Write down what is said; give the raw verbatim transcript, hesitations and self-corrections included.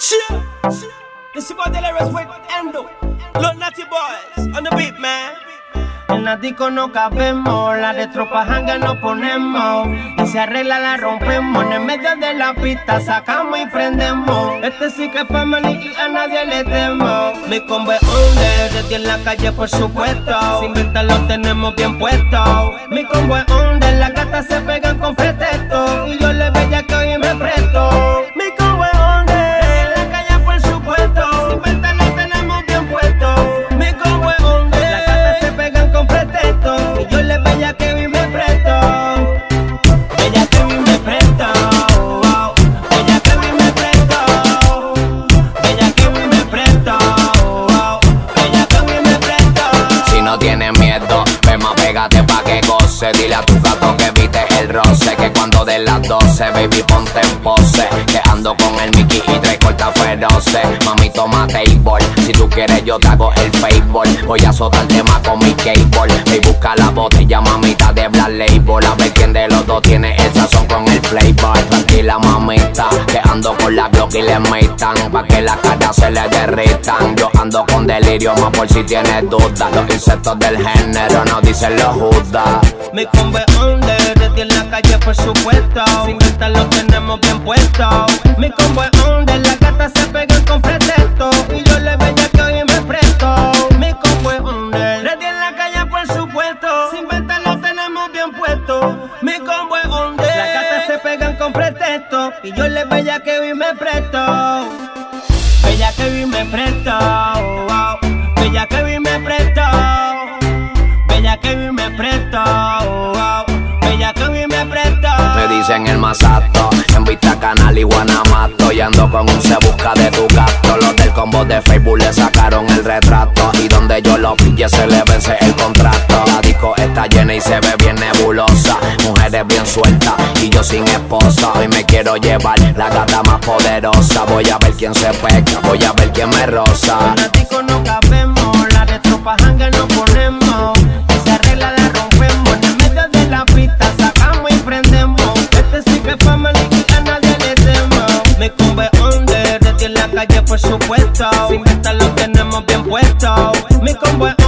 Sure. This is about the lyrics with Endo. Los Natty Boys on the beat, man. En la disco no cabemos, la de tropa hanga nos ponemos. Y si arregla la rompemos, en el medio de la pista sacamos y prendemos. Este sí que es family y a nadie le temo. Mi combo es under, desde en la calle por supuesto. Sin venta lo tenemos bien puesto. Mi combo es under, las gatas se pegan con pretexto. Y yo le bella que hoy me presto. Mi combo es under, desde en la calle por supuesto. Sin venta lo tenemos bien puesto. Mi combo es under, las gatas se pegan con pretexto. Y yo le bella que hoy me presto. Bella que hoy me presto. Bella que hoy me presto. Bella que hoy me presto. Bella que hoy me presto. Si no tienes miedo, ven más, pégate pa' que goce. Dile a tu gato que evite el roce, que cuando de las doce, baby, ponte en pose. Que ando con el Mickey y tres cortas feroces. Mami, toma table, si tú quieres yo te hago el favor. Voy a azotarte más con mi cable. Ve y busca la botella, mamita, de Black Label. A ver quién de los dos tiene el sazón con el flavor. Tranquila, mamita, que ando con la Glock y le metan, pa' que las caras se le derritan. Yo ando con delirio, más por si tienes dudas. Los insectos del género no dicen los judas. Mi combo es under, desde en la calle por supuesto. Sin venta lo tenemos bien puesto. Mi combo es under, las gatas se pegan con pretexto. Y yo le bella que hoy me presto. Mi combo es under, desde en la calle por supuesto. Sin venta lo tenemos bien puesto. Mi combo es under, las gatas se pegan con pretexto. Y yo le bella que hoy me presto. Bella que hoy me presto. Wow. Bella que hoy me presto. Bella que hoy me presto. Wow. Bella que hoy me presto. Me dicen el más apto, en Vista Canal y Guanamato. Y ando con un se busca de tu gato. Los del combo de Facebook le sacaron el retrato. Y donde yo lo pille se le vence el contrato. La disco está llena y se ve bien nebulosa. Mujeres bien sueltas y yo sin esposa. Hoy me quiero llevar la gata más poderosa. Voy a ver quién se pega, voy a ver quién me roza. En la disco no cabemos, la de tropa hanga nos ponemos. Y se arregla la rompemos, en el medio de la pista sacamos y prendemos. Este sí que es family y a nadie le temo. Mi combo es under, desde en la calle por supuesto. Sin venta lo tenemos bien puesto. Mi combo es